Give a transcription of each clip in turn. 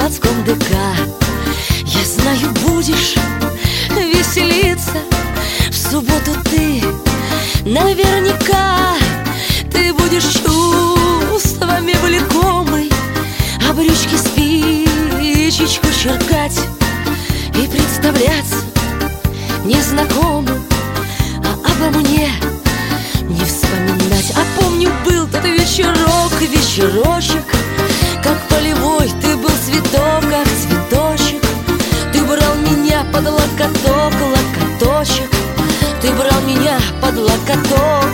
заводском ДК. Я знаю, будешь веселиться в субботу ты. Наверняка ты будешь чувствами влекомой, а брючки спичечку черкать и представляться незнакомым, а обо мне не вспоминать. А помню, был тот вечерок, вечерочек, как полевой, ты был цветок, как цветочек. Ты брал меня под локоток, локоточек. Ты брал меня под локоток.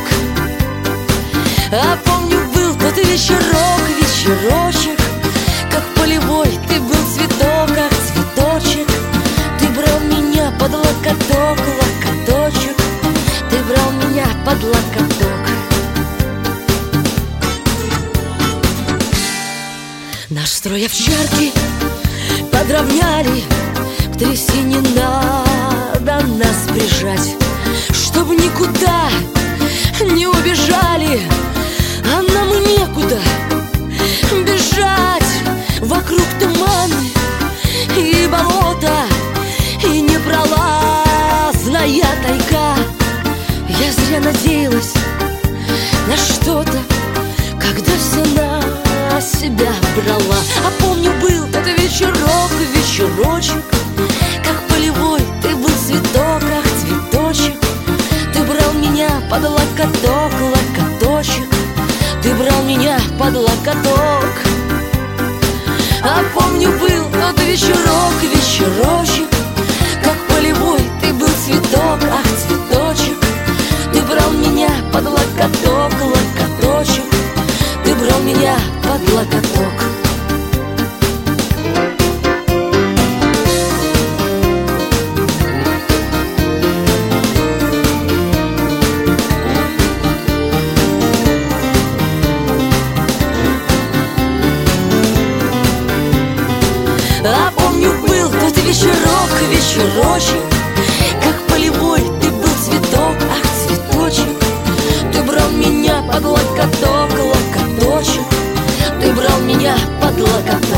А помню, был тот вечерок, вечерочек, как полевой, ты был цветок, как цветочек. Ты брал меня под локоток, локоточек. Ты брал меня под локоток. Наш строй овчарки подровняли, к трясине надо нас прижать, чтоб никуда не убежали, а нам некуда бежать. Вокруг туманы и болота, и непролазная тайга. Я зря надеялась на что-то, когда все на себя брала. А помню, был этот вечерок, вечерочек, как полевой, ты был цветок, как цветочек. Ты брал меня под локоток, локоточек. Ты брал меня под локоток. А помню, был тот вечерок, вечерочек, как полевой, ты был цветок, ах, цветочек. Ты брал меня под локоток, локоточек. Ты брал меня под локоток. А помню, был тот вечерок, вечерочек, как полевой, ты был цветок, ах, цветочек. Ты брал меня под локоток, локоточек. Ты брал меня под локоток.